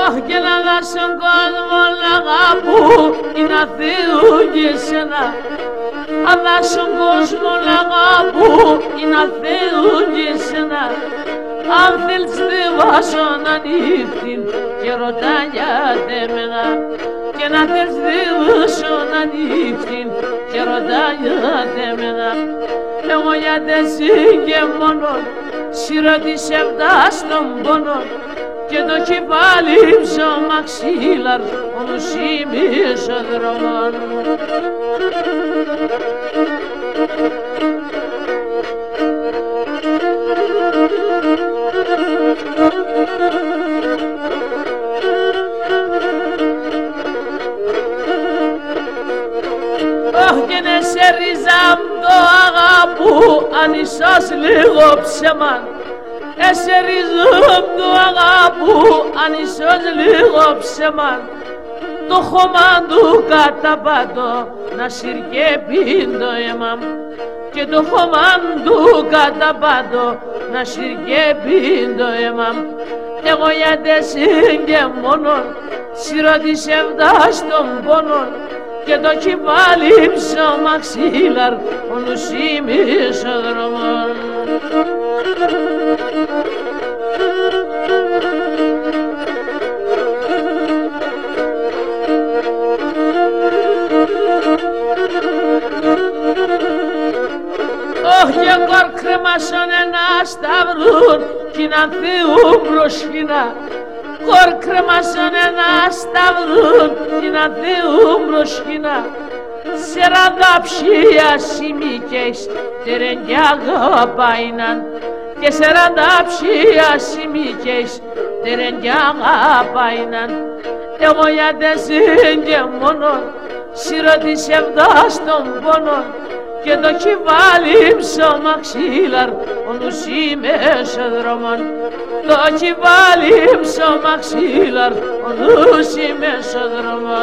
Όχι και να δω στον κόσμο λέγα που είναι να θέλουν και εσένα. Αλλά στον κόσμο λέγα που είναι να θέλουν και εσένα. Αν θέλεις τη βάζω να νύχτην και ρωτά γιατί εμένα. Και να θέλεις τη βάζω να νύχτην και ρωτά γιατί εμένα. Εγώ γιατί εσύ και μόνο σιρωτήσε φτάς τον πόνο. Και το κεφάλι ψώμα ξύλαρ όμως είμαι στο δρόμο. Όχι και να σε ριζάμ το αγάπου αν ίσως λίγο ψεμάν. Ese ριζόμ του αγάπου αν ίσως λίγο ψεμάν. Το χώμα του καταπάτω να συρκεύει το αίμα. Και το χώμα του καταπάτω να συρκεύει το αίμα. Εγώ γιατί εσύ και μόνον σιρωτήσε φτάς τον πόνο. Και το κεφάλι ψώμα ξύλαρ ο νους είμαι στο δρόμο. Όχι εγώ κρέμασαν ένα σταυρούν κι να θεούν προσκυνά. Κορκρέμασαν ένα σταυρούν κι να θεούν προσκυνά. Σε ραντάψια σημίκες τερενιά αγαπάιναν. Και σε ραντάψια σημίκες τερενιά αγαπάιναν. Εγώ γιατί εσύ και μόνον σιρωτήσε φτάς τον πόνο. Και το κεφάλι ψώμα ξύλαρ ο νους είμαι στο δρόμο. Το κεφάλι ψώμα ξύλαρ ο νους είμαι στο δρόμο.